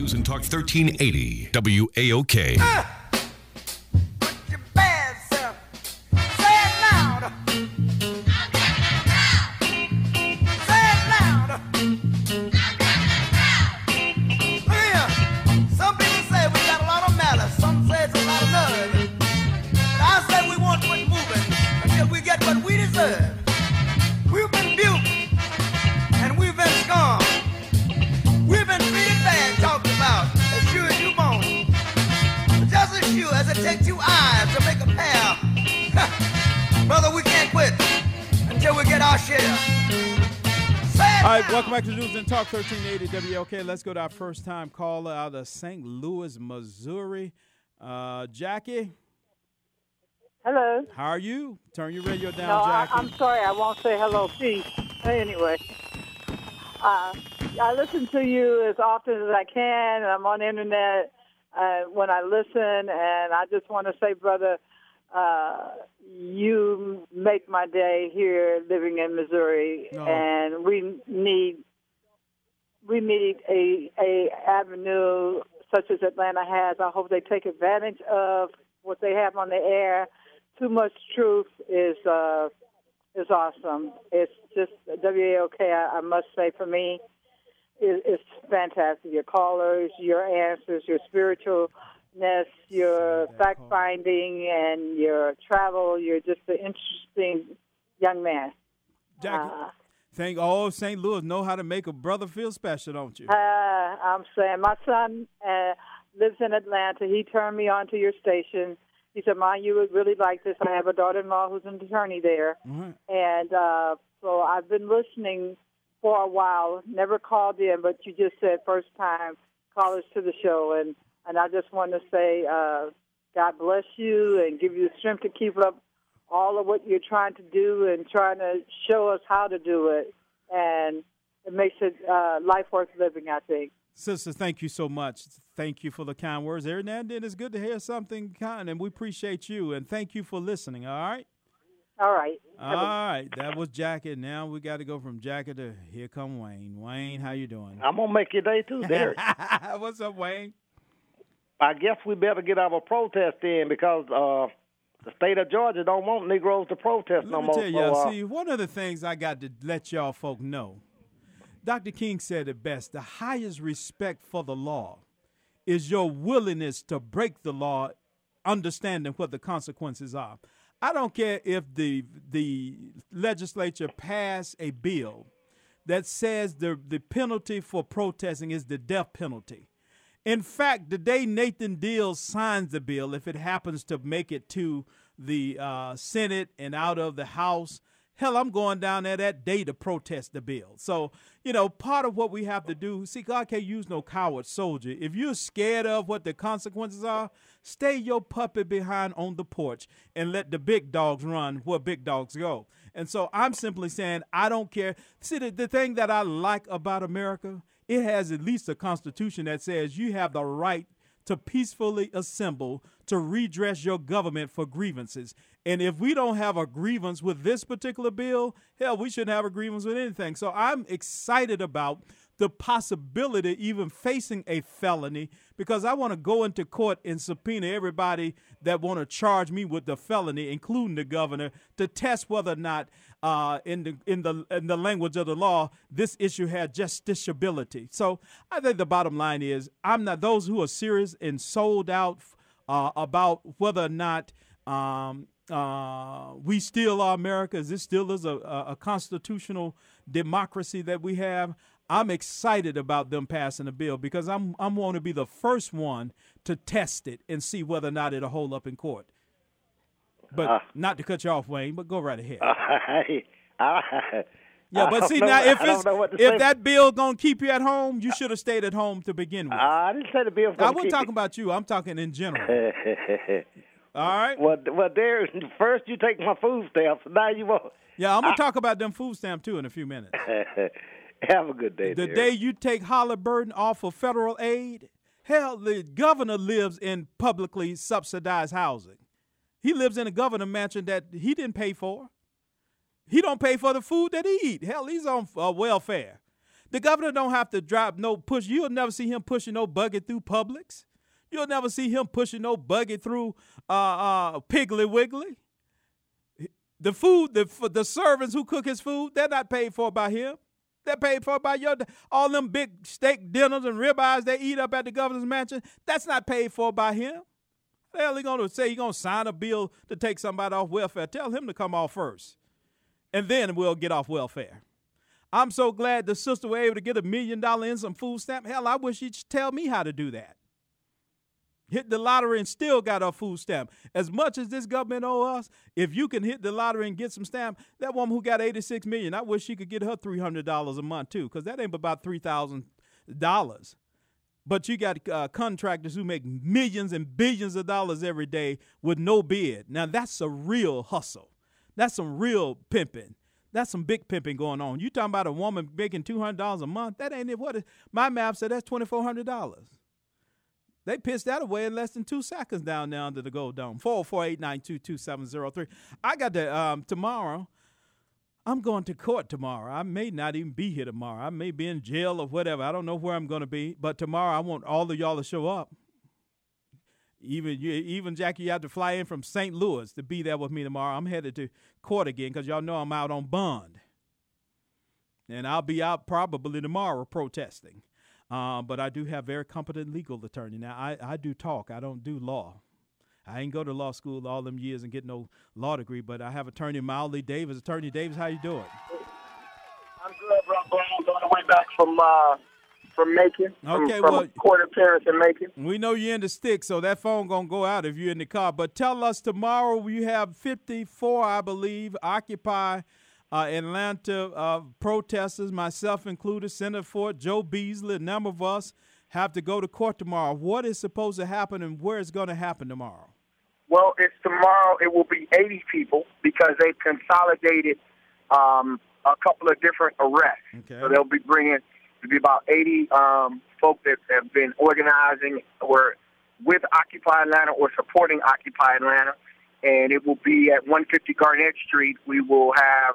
News and Talk 1380 WAOK. Put your bad self. Say it loud. Say it loud. Look here. Some people say we got a lot of malice. Some say it's a lot of nerve. But I say we won't quit moving until we get what we deserve. We've been buked and we've been scorned. We've been treated bad, talked about, as sure as you born. But just as sure as it takes 2 eyes to make a pair, brother, we can't quit until we get our share. All right, welcome back to News and Talk 1380 WLK. Let's go to our first time caller out of St. Louis, Missouri. Jackie, Hello. how are you? Turn your radio down, No, Jackie. I'm sorry. I won't say hello, peace. Anyway, I listen to you as often as I can, and I'm on the internet when I listen, and I just want to say, brother, you make my day here living in Missouri, No. and we need a avenue such as Atlanta has. I hope they take advantage of what they have on the air. Too much truth is awesome. It's just WAOK, I must say, for me, it's fantastic. Your callers, your answers, your spiritualness, your fact-finding, and your travel. You're just an interesting young man. Jackie, think all of St. Louis know how to make a brother feel special, don't you? I'm saying my son lives in Atlanta. He turned me on to your station. He said, "Mom, you would really like this. I have a daughter-in-law who's an attorney there." Mhm. And so I've been listening for a while, never called in, but you just said first time callers to the show. And I just want to say God bless you and give you the strength to keep up all of what you're trying to do and trying to show us how to do it. And it makes it life worth living, I think. Sister, thank you so much. Thank you for the kind words. Every now and then it's good to hear something kind, and we appreciate you. And thank you for listening, all right? All right. All right, that was Jackie. Now we got to go from Jackie to here come Wayne. Wayne, how you doing? I'm going to make your day too, Derek. What's up, Wayne? I guess we better get our protest in because the state of Georgia don't want Negroes to protest no Let me more. tell y'all, So, see, one of the things I got to let y'all folk know, Dr. King said it best, the highest respect for the law is your willingness to break the law, understanding what the consequences are. I don't care if the legislature passed a bill that says the penalty for protesting is the death penalty. In fact, the day Nathan Deal signs the bill, if it happens to make it to the Senate and out of the House, hell, I'm going down there that day to protest the bill. So, part of what we have to do, see, God can't use no coward soldier. If you're scared of what the consequences are, stay your puppy behind on the porch and let the big dogs run where big dogs go. And so I'm simply saying I don't care. See, the thing that I like about America, it has at least a constitution that says you have the right to peacefully assemble to redress your government for grievances. And if we don't have a grievance with this particular bill, hell, we shouldn't have a grievance with anything. So I'm excited about the possibility even facing a felony because I want to go into court and subpoena everybody that want to charge me with the felony, including the governor, to test whether or not in the language of the law, this issue had justiciability. So I think the bottom line is I'm not those who are serious and sold out about whether or not we still are America, as this still is a constitutional democracy that we have. I'm excited about them passing a bill because I'm want to be the first one to test it and see whether or not it'll hold up in court. But not to cut you off, Wayne, but go right ahead. Yeah, but see now, if that bill gonna keep you at home, you should have stayed at home to begin with. I didn't say the bill. I wasn't talking about you. I'm talking in general. All right. Well, there. First you take my food stamps. Now you won't. Yeah, I'm gonna talk about them food stamps too in a few minutes. Have a good day. The dear. day you take Halliburton off of federal aid, hell, the governor lives in publicly subsidized housing. He lives in a governor mansion that he didn't pay for. He don't pay for the food that he eat. Hell, he's on welfare. The governor don't have to drive no push. You'll never see him pushing no buggy through Publix. You'll never see him pushing no buggy through Piggly Wiggly. The food, the servants who cook his food, they're not paid for by him. They're paid for by all them big steak dinners and ribeyes they eat up at the governor's mansion. That's not paid for by him. The hell he gonna say? He gonna sign a bill to take somebody off welfare? Tell him to come off first, and then we'll get off welfare. I'm so glad the sister was able to get $1 million in some food stamp. Hell, I wish she'd tell me how to do that. Hit the lottery and still got our food stamp. As much as this government owe us, if you can hit the lottery and get some stamp, that woman who got $86 million, I wish she could get her $300 a month too, because that ain't about $3,000. But you got contractors who make millions and billions of dollars every day with no bid. Now that's a real hustle. That's some real pimping. That's some big pimping going on. You talking about a woman making $200 a month? That ain't it. My math said that's $2,400. They pitched that away in less than 2 seconds down there under the Gold Dome. 404-892-2703. I got to, tomorrow, I'm going to court tomorrow. I may not even be here tomorrow. I may be in jail or whatever. I don't know where I'm going to be. But tomorrow I want all of y'all to show up. Even Jackie, you have to fly in from St. Louis to be there with me tomorrow. I'm headed to court again because y'all know I'm out on bond. And I'll be out probably tomorrow protesting. But I do have very competent legal attorney. Now, I do talk. I don't do law. I ain't go to law school all them years and get no law degree, but I have attorney Mildly Davis. Attorney Davis, how you doing? I'm good, bro. I'm on the way back from Macon. Okay, from court appearance in Macon. We know you're in the stick, so that phone going to go out if you're in the car. But tell us tomorrow you have 54, I believe, Occupy Atlanta protesters, myself included, Senator Ford, Joe Beasley, a number of us have to go to court tomorrow. What is supposed to happen and where it's going to happen tomorrow? Well, it's tomorrow. It will be 80 people because they've consolidated a couple of different arrests. Okay. So they'll be bringing about 80 folk that have been organizing or with Occupy Atlanta or supporting Occupy Atlanta. And it will be at 150 Garnett Street. We will have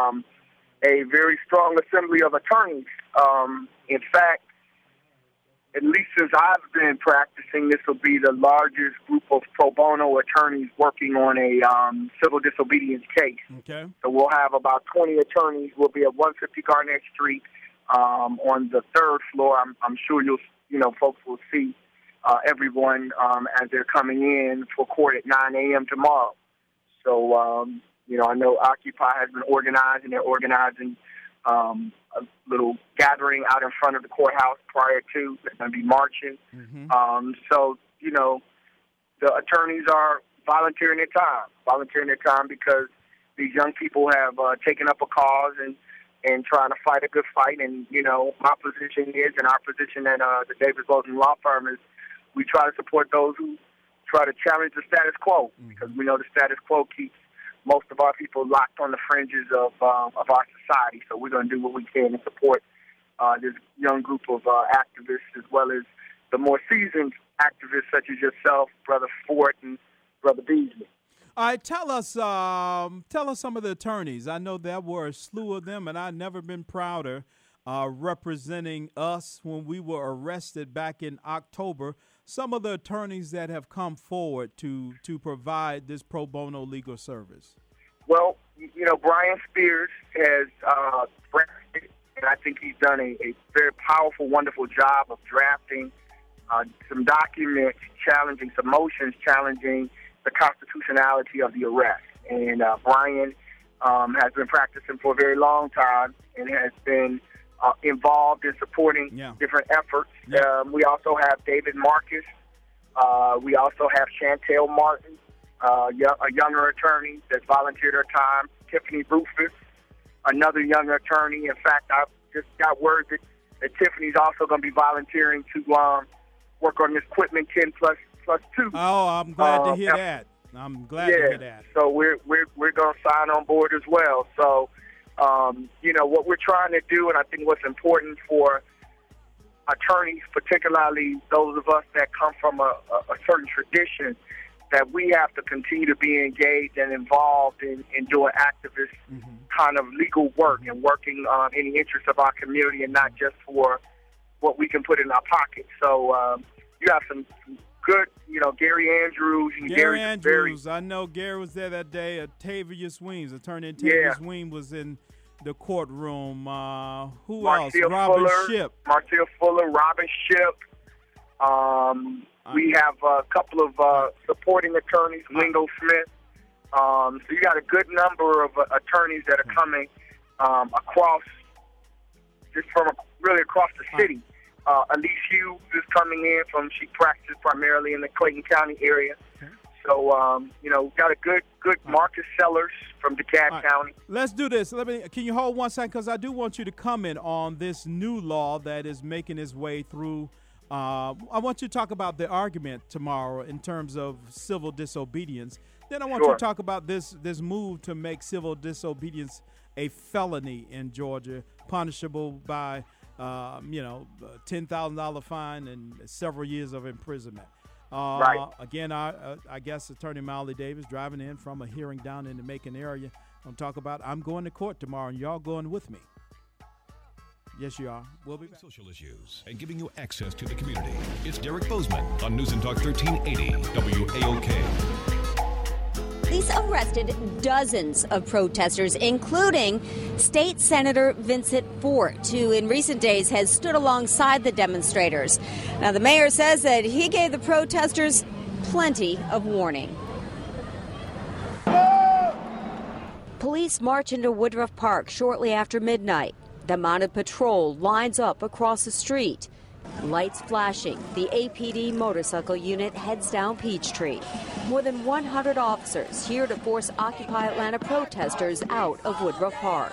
a very strong assembly of attorneys. In fact, at least since I've been practicing, this will be the largest group of pro bono attorneys working on a civil disobedience case. Okay. So we'll have about 20 attorneys. We'll be at 150 Garnett Street on the third floor. I'm sure folks will see everyone as they're coming in for court at 9 a.m. tomorrow. So, I know Occupy has been organizing. They're organizing a little gathering out in front of the courthouse prior to. They're going to be marching. Mm-hmm. The attorneys are volunteering their time because these young people have taken up a cause and trying to fight a good fight. And, my position is, and our position at the Davis Bozeman Law Firm is, we try to support those who try to challenge the status quo, because we know the status quo keeps most of our people locked on the fringes of our society. So we're going to do what we can to support this young group of activists, as well as the more seasoned activists such as yourself, Brother Fort and Brother Beasley. All right, tell us some of the attorneys. I know there were a slew of them, and I've never been prouder representing us when we were arrested back in October. Some of the attorneys that have come forward to provide this pro bono legal service. Well, Brian Spears has drafted, and I think he's done a very powerful, wonderful job of drafting some documents challenging, some motions challenging the constitutionality of the arrest. And Brian has been practicing for a very long time and has been involved in supporting different efforts. Yeah. We also have David Marcus. We also have Chantel Martin, a younger attorney that's volunteered her time. Tiffany Rufus, another younger attorney. In fact, I just got word that Tiffany's also going to be volunteering to work on this Quitman 10 plus 2. Oh, I'm glad to hear that. I'm glad to hear that. So we're going to sign on board as well. So, what we're trying to do, and I think what's important for attorneys, particularly those of us that come from a certain tradition, that we have to continue to be engaged and involved in doing activist kind of legal work and working in the interest of our community and not just for what we can put in our pocket. So you have some good, Gary Andrews. And Gary Andrews. I know Gary was there that day. Tavius Weems, attorney Tavius Weems was in the courtroom. Who Marcel else? Robin Fuller, Shipp. Marcel Fuller, Robin Shipp. We have a couple of supporting attorneys, Wingo Smith. So you got a good number of attorneys that are coming across the city. Elise Hughes is coming in she practices primarily in the Clayton County area. Okay. So, got a good Marcus Sellers from DeKalb County. Let's do this. Can you hold 1 second? Because I do want you to comment on this new law that is making its way through. I want you to talk about the argument tomorrow in terms of civil disobedience. Then I want you to talk about this move to make civil disobedience a felony in Georgia, punishable by $10,000 fine and several years of imprisonment. Right. Again, I guess Attorney Molly Davis driving in from a hearing down in the Macon area. I'm talking about I'm going to court tomorrow, and y'all going with me. Yes, you are. We'll be back. Social issues and giving you access to the community. It's Derek Bozeman on News and Talk 1380 WAOK. Police arrested dozens of protesters, including State Senator Vincent Fort, who in recent days has stood alongside the demonstrators. Now, the mayor says that he gave the protesters plenty of warning. Police march into Woodruff Park shortly after midnight. The mounted patrol lines up across the street. Lights flashing, the APD motorcycle unit heads down Peachtree. More than 100 officers here to force Occupy Atlanta protesters out of Woodruff Park.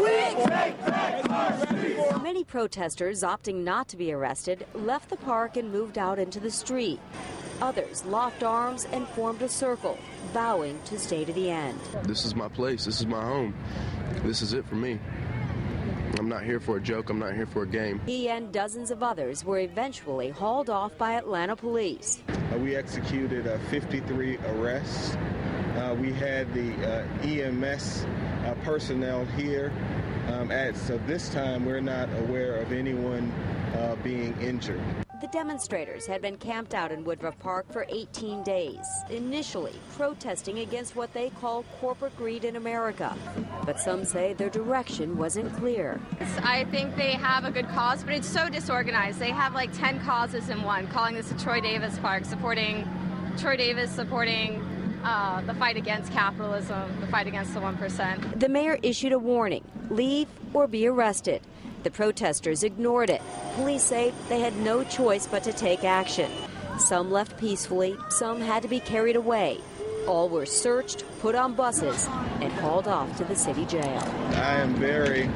Many protesters, opting not to be arrested, left the park and moved out into the street. Others locked arms and formed a circle, vowing to stay to the end. This is my place. This is my home. This is it for me. I'm not here for a joke. I'm not here for a game. He and dozens of others were eventually hauled off by Atlanta police. We executed 53 arrests. We had the EMS personnel here. So this time we're not aware of anyone being injured. The demonstrators had been camped out in Woodruff Park for 18 days, initially protesting against what they call corporate greed in America. But some say their direction wasn't clear. I think they have a good cause, but it's so disorganized. They have like 10 causes in one, calling this a Troy Davis Park, supporting Troy Davis, supporting the fight against capitalism, the fight against the 1%. The mayor issued a warning, leave or be arrested. The protesters ignored it. Police say they had no choice but to take action. Some left peacefully, some had to be carried away. All were searched, put on buses, and hauled off to the city jail. I am very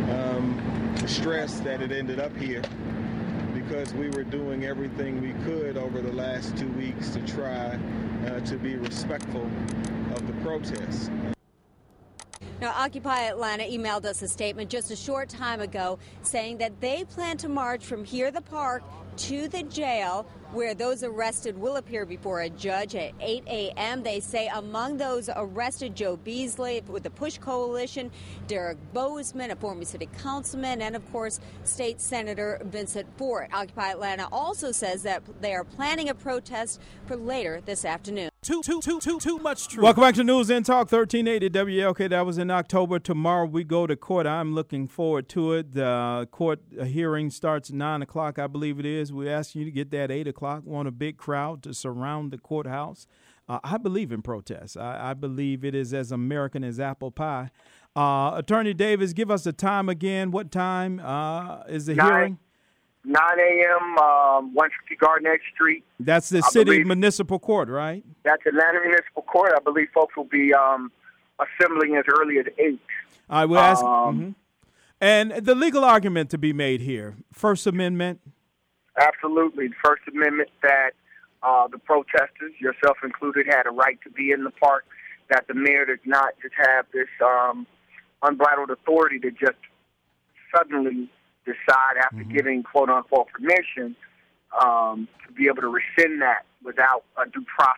stressed that it ended up here because we were doing everything we could over the last 2 weeks to try to be respectful of the protests. Now, Occupy Atlanta emailed us a statement just a short time ago saying that they plan to march from here, the park, to the jail, where those arrested will appear before a judge at 8 a.m. They say among those arrested, Joe Beasley with the Push Coalition, Derek Bozeman, a former city councilman, and, of course, State Senator Vincent Fort. Occupy Atlanta also says that they are planning a protest for later this afternoon. Too much truth. Welcome back to News and Talk 1380 WLK. That was in October. Tomorrow we go to court. I'm looking forward to it. The court hearing starts at 9 o'clock, I believe it is. We ask you to get there at 8 o'clock. We want a big crowd to surround the courthouse. I believe in protests. I believe it is as American as apple pie. Attorney Davis, give us the time again. What time is the hearing? 9 a.m., 150 Garnett Street. That's the city municipal court, right? That's Atlanta Municipal Court. I believe folks will be assembling as early as 8. I will ask. And the legal argument to be made here, First Amendment? Absolutely. The First Amendment that the protesters, yourself included, had a right to be in the park, that the mayor does not just have this unbridled authority to just suddenly decide after giving quote-unquote permission to be able to rescind that without a due process.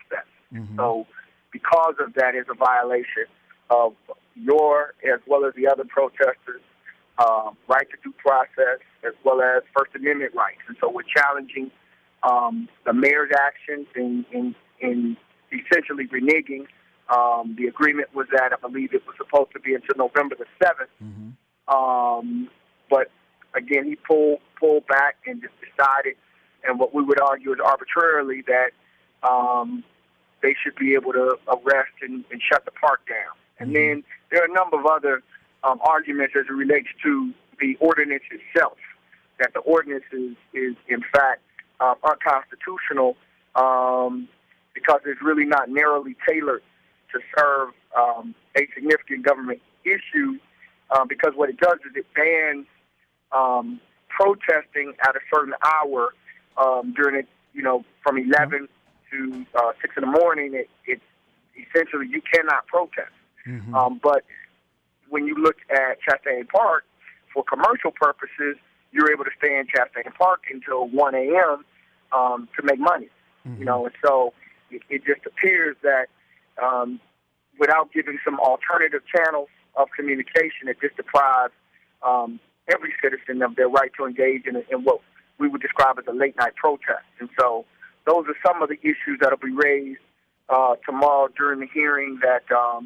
So because of that is a violation of your, as well as the other protesters, right to due process, as well as First Amendment rights. And so we're challenging the mayor's actions in essentially reneging. The agreement was that I believe it was supposed to be until November the 7th. But again, he pulled back and just decided, and what we would argue is arbitrarily, that they should be able to arrest and shut the park down. And then there are a number of other arguments as it relates to the ordinance itself, that the ordinance is in fact unconstitutional because it's really not narrowly tailored to serve a significant government issue, because what it does is it bans protesting at a certain hour during it, from 11 to 6 in the morning. It essentially, you cannot protest. But when you look at Chastain Park, for commercial purposes, you're able to stay in Chastain Park until 1 a.m. To make money. And so it just appears that without giving some alternative channels of communication, it just deprives every citizen of their right to engage in what we would describe as a late-night protest. And so those are some of the issues that will be raised tomorrow during the hearing that,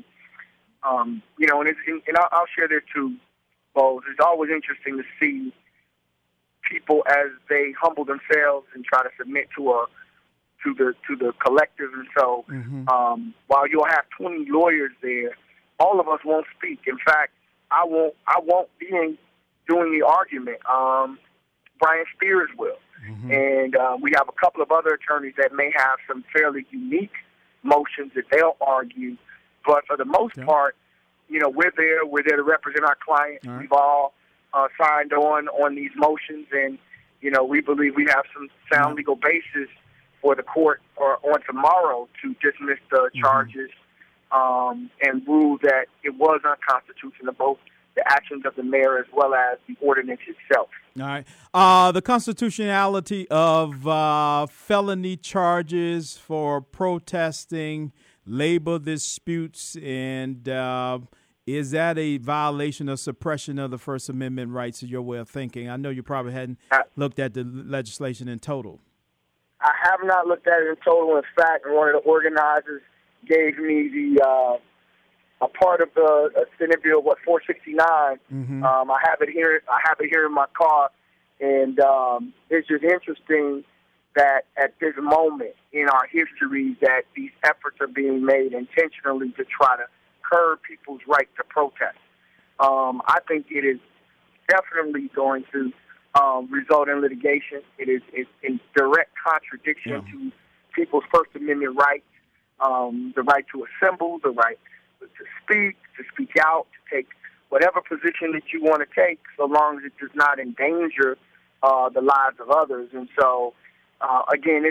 and I'll share this too, Bose. It's always interesting to see people as they humble themselves and try to submit to the collective. And so while you'll have 20 lawyers there, all of us won't speak. In fact, I won't be doing the argument. Brian Spears will. And we have a couple of other attorneys that may have some fairly unique motions that they'll argue. But for the most part, we're there to represent our client. We've all signed on these motions, and we believe we have some sound legal basis for the court on tomorrow to dismiss the charges and rule that it was unconstitutional, both the actions of the mayor as well as the ordinance itself. All right. The constitutionality of felony charges for protesting labor disputes, and is that a violation of suppression of the First Amendment rights, is your way of thinking? I know you probably hadn't looked at the legislation in total. I have not looked at it in total. In fact, one of the organizers gave me a part of the Senate Bill, 469. I have it here. I have it here in my car, and it's just interesting that at this moment in our history that these efforts are being made intentionally to try to curb people's right to protest. I think it is definitely going to result in litigation. It is in direct contradiction to people's First Amendment rights, the right to assemble, the right to speak out, to take whatever position that you want to take, so long as it does not endanger the lives of others. And so, again,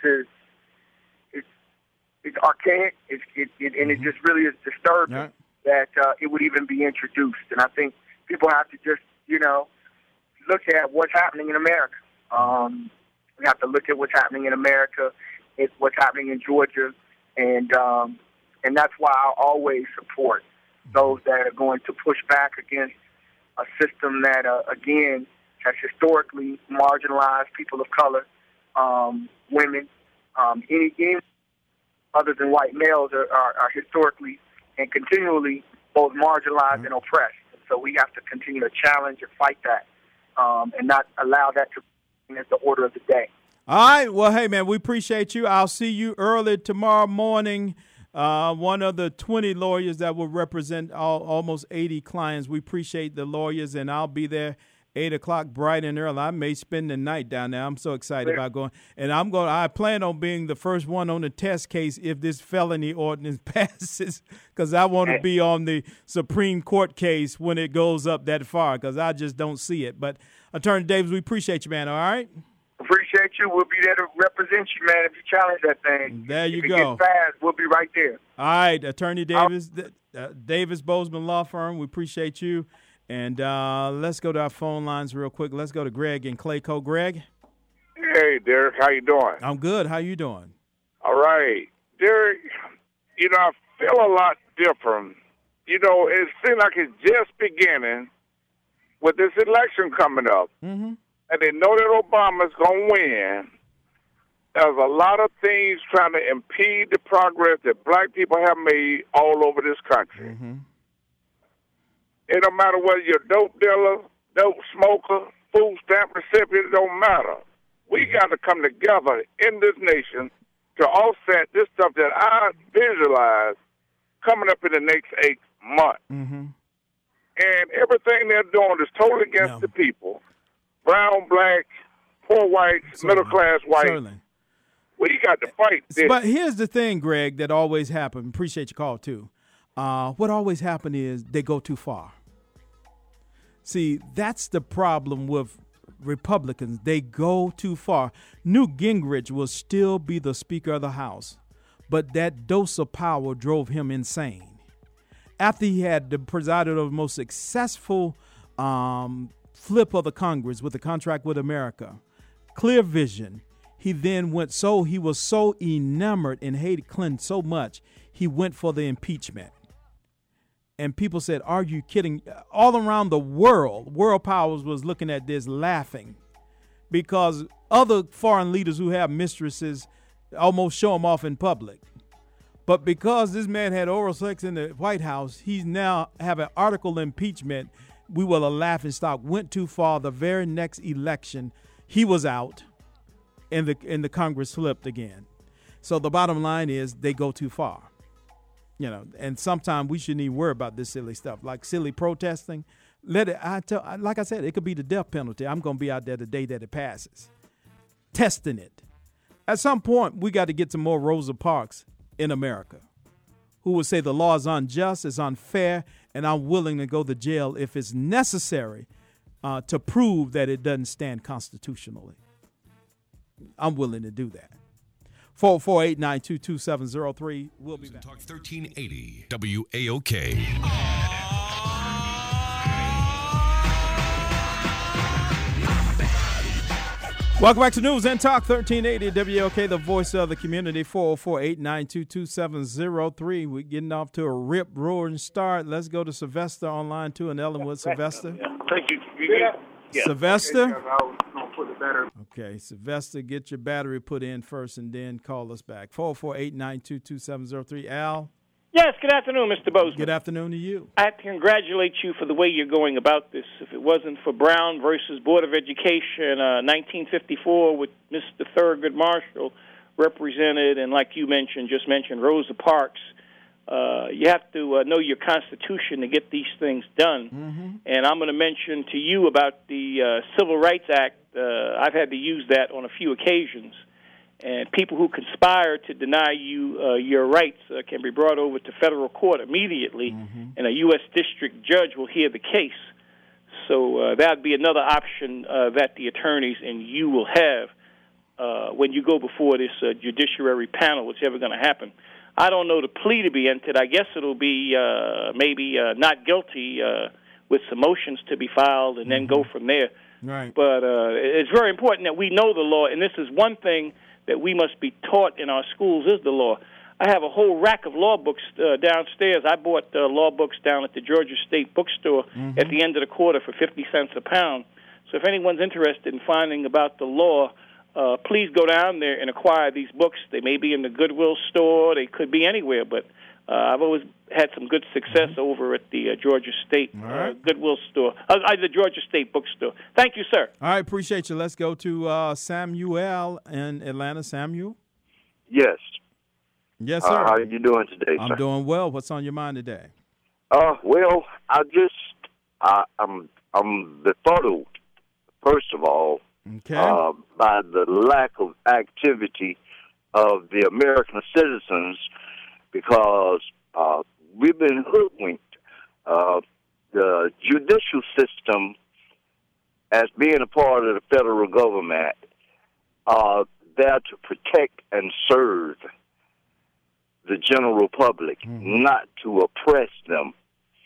it's archaic, and it just really is disturbing that it would even be introduced. And I think people have to just, look at what's happening in America. We have to look at what's happening in America, what's happening in Georgia, and that's why I always support those that are going to push back against a system that, again, has historically marginalized people of color, women, any other than white males are historically and continually both marginalized and oppressed. So we have to continue to challenge and fight that, and not allow that to be as the order of the day. All right. Well, hey, man, we appreciate you. I'll see you early tomorrow morning. One of the 20 lawyers that will represent almost 80 clients. We appreciate the lawyers, and I'll be there 8 o'clock bright and early. I may spend the night down there. I'm so excited about going. And I plan on being the first one on the test case if this felony ordinance passes, because I want to be on the Supreme Court case when it goes up that far, because I just don't see it. But Attorney Davis, we appreciate you, man. All right? Appreciate you. We'll be there to represent you, man, if you challenge that thing. There you go. If go. It gets passed, we'll be right there. All right, Attorney Davis, Davis Bozeman Law Firm, we appreciate you. And let's go to our phone lines real quick. Let's go to Greg in Clayco. Greg? Hey, Derek. How you doing? I'm good. How you doing? All right. Derek, I feel a lot different. It seems like it's just beginning with this election coming up. Mm-hmm. And they know that Obama's going to win. There's a lot of things trying to impede the progress that black people have made all over this country. Mm-hmm. It don't matter whether you're a dope dealer, dope smoker, food stamp recipient, it don't matter. We got to come together in this nation to offset this stuff that I visualize coming up in the next 8 months. Mm-hmm. And everything they're doing is totally against the people. Brown, black, poor whites, middle-class whites. Certainly. We got to fight this. But here's the thing, Greg, that always happens. Appreciate your call, too. What always happens is they go too far. See, that's the problem with Republicans. They go too far. Newt Gingrich will still be the Speaker of the House, but that dose of power drove him insane. After he had presided over the most successful flip of the Congress with the contract with America, clear vision, he was so enamored and hated Clinton so much, he went for the impeachment. And people said, are you kidding? All around the world powers was looking at this laughing because other foreign leaders who have mistresses almost show them off in public. But because this man had oral sex in the White House, he's now have an article impeachment. We will a laughing stock. Went too far. The very next election, he was out, and the Congress flipped again. So the bottom line is they go too far. And sometimes we shouldn't even worry about this silly stuff, like silly protesting. Like I said, it could be the death penalty. I'm going to be out there the day that it passes, testing it. At some point, we got to get some more Rosa Parks in America who would say the law is unjust, it's unfair, and I'm willing to go to jail if it's necessary to prove that it doesn't stand constitutionally. I'm willing to do that. 448-922-2703. We'll be back. Talk 1380 WAOK. Welcome back to News and Talk 1380 WAOK, the voice of the community. 448-922-2703. We're getting off to a rip-roaring start. Let's go to Sylvester online too in Ellenwood. Sylvester. Thank you. Yeah. Sylvester. Okay, Okay, Sylvester, get your battery put in first and then call us back. 448-922-2703. Al? Yes, good afternoon, Mr. Bozeman. Good afternoon to you. I have to congratulate you for the way you're going about this. If it wasn't for Brown versus Board of Education, 1954 with Mr. Thurgood Marshall represented, and like you just mentioned, Rosa Parks, you have to know your Constitution to get these things done. Mm-hmm. And I'm going to mention to you about the Civil Rights Act. I've had to use that on a few occasions. And people who conspire to deny you your rights can be brought over to federal court immediately, and a U.S. district judge will hear the case. So that would be another option that the attorneys and you will have when you go before this judiciary panel, whichever going to happen. I don't know the plea to be entered. I guess it'll be maybe not guilty with some motions to be filed and then go from there. Right. But it's very important that we know the law, and this is one thing that we must be taught in our schools is the law. I have a whole rack of law books downstairs. I bought law books down at the Georgia State Bookstore at the end of the quarter for 50 cents a pound. So if anyone's interested in finding about the law, please go down there and acquire these books. They may be in the Goodwill store. They could be anywhere, but I've always had some good success over at the Georgia State Goodwill store, the Georgia State Bookstore. Thank you, sir. All right, appreciate you. Let's go to Samuel in Atlanta. Samuel? Yes. Yes, sir. How are you doing today, I'm sir? doing well. What's on your mind today? Well, I'm befuddled, first of all, by the lack of activity of the American citizens because we've been hoodwinked. The judicial system, as being a part of the federal government, are there to protect and serve the general public, not to oppress them.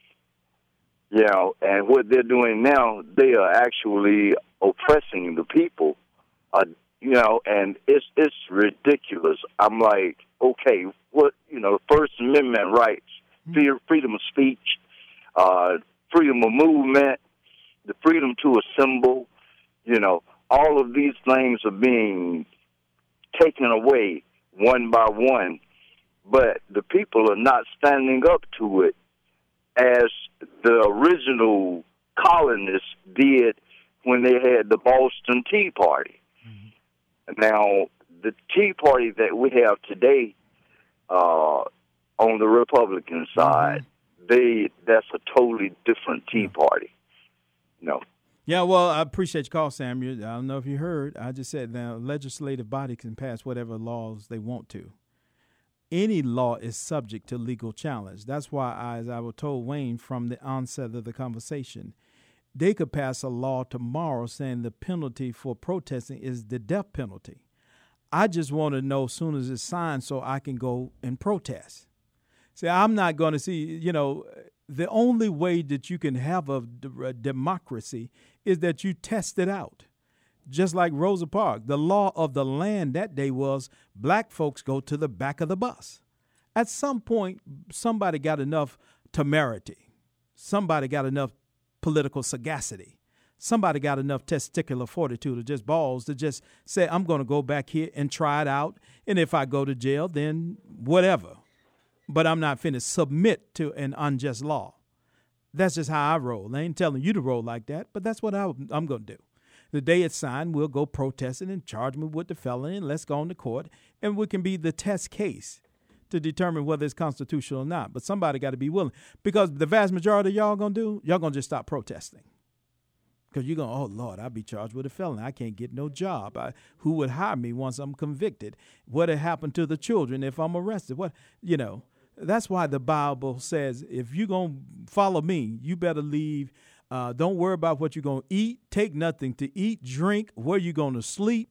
You know, and what they're doing now, they are actually oppressing the people and it's ridiculous. I'm like, okay, what, the First Amendment rights, freedom of speech, freedom of movement, the freedom to assemble, all of these things are being taken away one by one, but the people are not standing up to it as the original colonists did when they had the Boston Tea Party. Mm-hmm. Now, the Tea Party that we have today on the Republican side, that's a totally different Tea Party. Yeah, well, I appreciate your call, Sam. I don't know if you heard. I just said now legislative body can pass whatever laws they want to. Any law is subject to legal challenge. That's why, as I was told Wayne from the onset of the conversation, they could pass a law tomorrow saying the penalty for protesting is the death penalty. I just want to know as soon as it's signed so I can go and protest. See, I'm not going to see, the only way that you can have a democracy is that you test it out. Just like Rosa Parks, the law of the land that day was black folks go to the back of the bus. At some point, somebody got enough temerity. Somebody got enough political sagacity. Somebody got enough testicular fortitude or just balls to just say, I'm going to go back here and try it out. And if I go to jail, then whatever. But I'm not finna submit to an unjust law. That's just how I roll. I ain't telling you to roll like that, but that's what I'm going to do. The day it's signed, we'll go protesting and charge me with the felony, and let's go on to court, and we can be the test case to determine whether it's constitutional or not. But somebody got to be willing, because the vast majority of y'all going to just stop protesting. Because you're going, oh, Lord, I'll be charged with a felony. I can't get no job. Who would hire me once I'm convicted? What'll happen to the children if I'm arrested? That's why the Bible says, if you're going to follow me, you better leave. Don't worry about what you're going to eat. Take nothing to eat, drink, where you're going to sleep.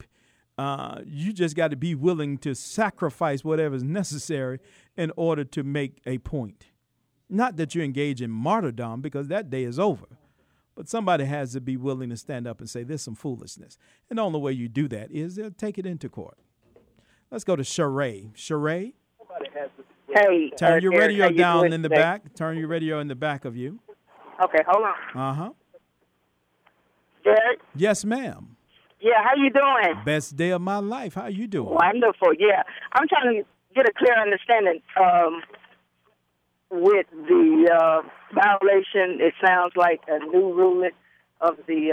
You just got to be willing to sacrifice whatever is necessary in order to make a point. Not that you engage in martyrdom, because that day is over. But somebody has to be willing to stand up and say, there's some foolishness. And the only way you do that is take it into court. Let's go to Sheree. Sheree? Hey. Turn your radio Eric, down in the back. Turn your radio in the back of you. Okay, hold on. Uh-huh. Derek? Yes, ma'am. Yeah, how you doing? Best day of my life. How you doing? Wonderful, yeah. I'm trying to get a clear understanding with the violation. It sounds like a new ruling of the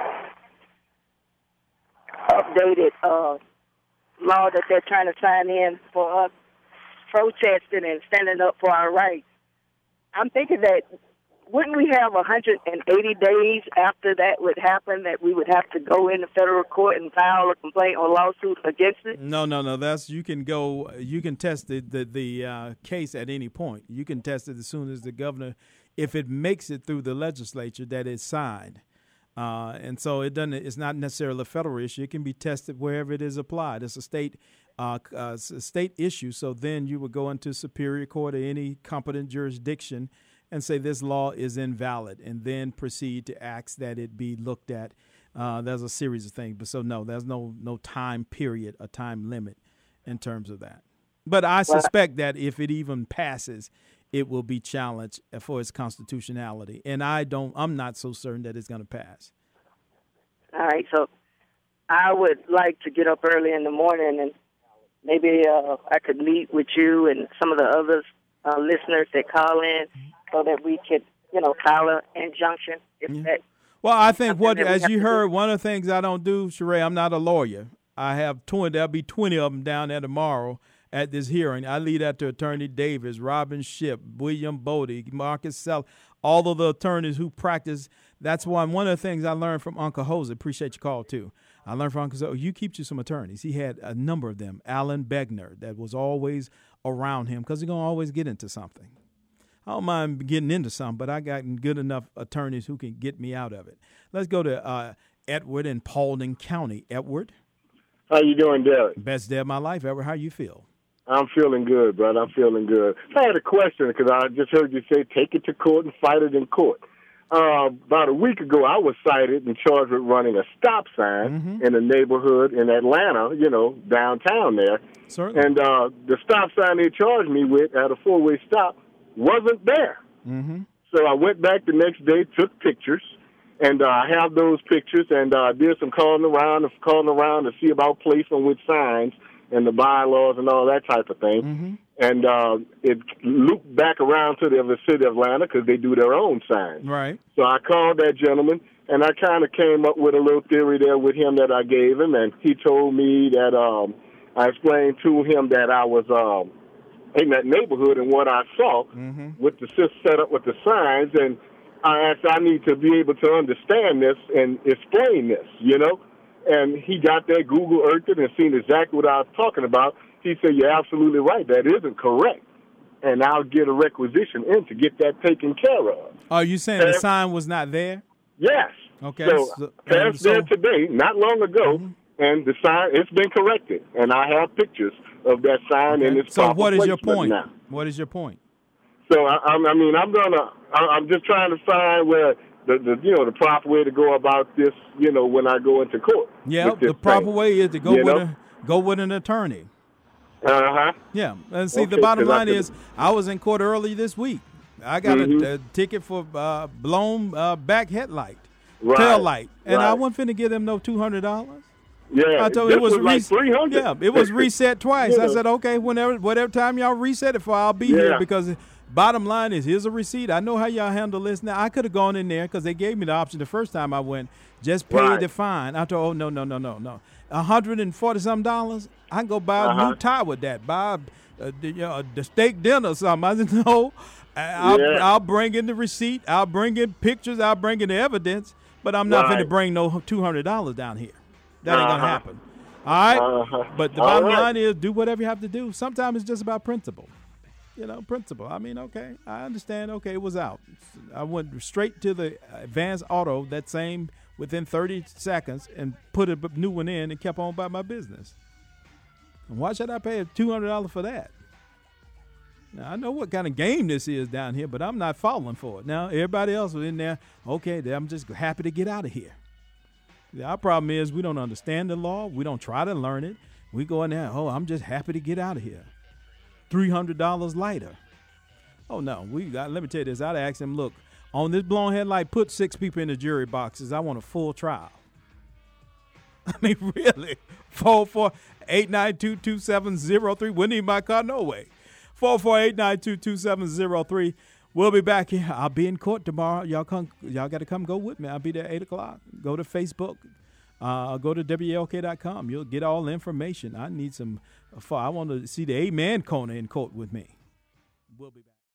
updated law that they're trying to sign in for us protesting and standing up for our rights. I'm thinking that wouldn't we have 180 days after that would happen that we would have to go into federal court and file a complaint or lawsuit against it? No. That's you can test the case at any point. You can test it as soon as the governor, if it makes it through the legislature that it's signed. And so it's not necessarily a federal issue. It can be tested wherever it is applied. It's a state issue. So then you would go into Superior Court or any competent jurisdiction and say this law is invalid, and then proceed to ask that it be looked at. There's a series of things. But so, no, there's no time period, a time limit in terms of that. But I suspect that if it even passes, it will be challenged for its constitutionality. And I'm not so certain that it's going to pass. All right. So I would like to get up early in the morning, and maybe I could meet with you and some of the other listeners that call in, so that we could, file an injunction. Well, I think as you heard, one of the things I don't do, Sheree, I'm not a lawyer. I have 20. There'll be 20 of them down there tomorrow at this hearing. I leave that to Attorney Davis, Robin Shipp, William Bodie, Marcus Sell, all of the attorneys who practice. That's one of the things I learned from Uncle Jose. Appreciate your call, too. I learned from Uncle Jose, you keep you some attorneys. He had a number of them. Alan Begner, that was always around him because he's going to always get into something. I don't mind getting into something, but I got good enough attorneys who can get me out of it. Let's go to Edward in Paulding County. Edward? How you doing, Derek? Best day of my life, Edward. How you feel? I'm feeling good, brother. I'm feeling good. I had a question because I just heard you say take it to court and fight it in court. about a week ago, I was cited and charged with running a stop sign in a neighborhood in Atlanta, downtown there. Certainly. And the stop sign they charged me with at a four-way stop wasn't there. So I went back the next day, took pictures, and I have those pictures, and did some calling around to see about placement with signs and the bylaws and all that type of thing. And it looped back around to the city of Atlanta because they do their own signs. Right. So I called that gentleman, and I kind of came up with a little theory there with him that I gave him, and he told me that I explained to him that I was in that neighborhood and what I saw with the set up with the signs, and I asked I need to be able to understand this and explain this, And he got there, Google Earthed it, and seen exactly what I was talking about. He said, "You're absolutely right. That isn't correct. And I'll get a requisition in to get that taken care of." Are you saying the sign was not there? Yes. Okay. So passed there today, not long ago, and the sign, it's been corrected. And I have pictures of that sign in its proper So what is your placement point? now. What is your point? So, I'm just trying to find where the proper way to go about this, when I go into court. Yeah, the proper way is to go with an attorney. Yeah, and see, the bottom line is, I was in court early this week. I got a ticket for blown back headlight, tail light, and I wasn't finna give them no $200. Yeah, I told it was like $300. Yeah, it was reset twice. I said, okay, whatever time y'all reset it for, I'll be here, because bottom line is, here's a receipt. I know how y'all handle this. Now, I could have gone in there because they gave me the option the first time I went, just pay the fine. I told, no. $140-something, I can go buy a new tie with that, buy the steak dinner or something. I said, no, I'll bring in the receipt. I'll bring in pictures. I'll bring in the evidence, but I'm not going to bring no $200 down here. That ain't going to happen. All right? But the bottom line is, do whatever you have to do. Sometimes it's just about principle. Principle. I mean, okay, I understand. Okay, it was out. I went straight to the Advanced Auto, that same, within 30 seconds, and put a new one in and kept on about my business. And why should I pay $200 for that? Now, I know what kind of game this is down here, but I'm not falling for it. Now, everybody else was in there, okay, I'm just happy to get out of here. Our problem is we don't understand the law. We don't try to learn it. We go in there, I'm just happy to get out of here. $300 lighter. Oh, no. Let me tell you this. I'd ask him, look, on this blown headlight, put 6 people in the jury boxes. I want a full trial. I mean, really. 448-922-2703. Wouldn't need my car, no way. 448-922-2703. We'll be back here. I'll be in court tomorrow. Y'all got to come go with me. I'll be there at 8 o'clock. Go to Facebook. Go to WLK.com. You'll get all the information. I need I want to see the Amen corner in court with me. We'll be back.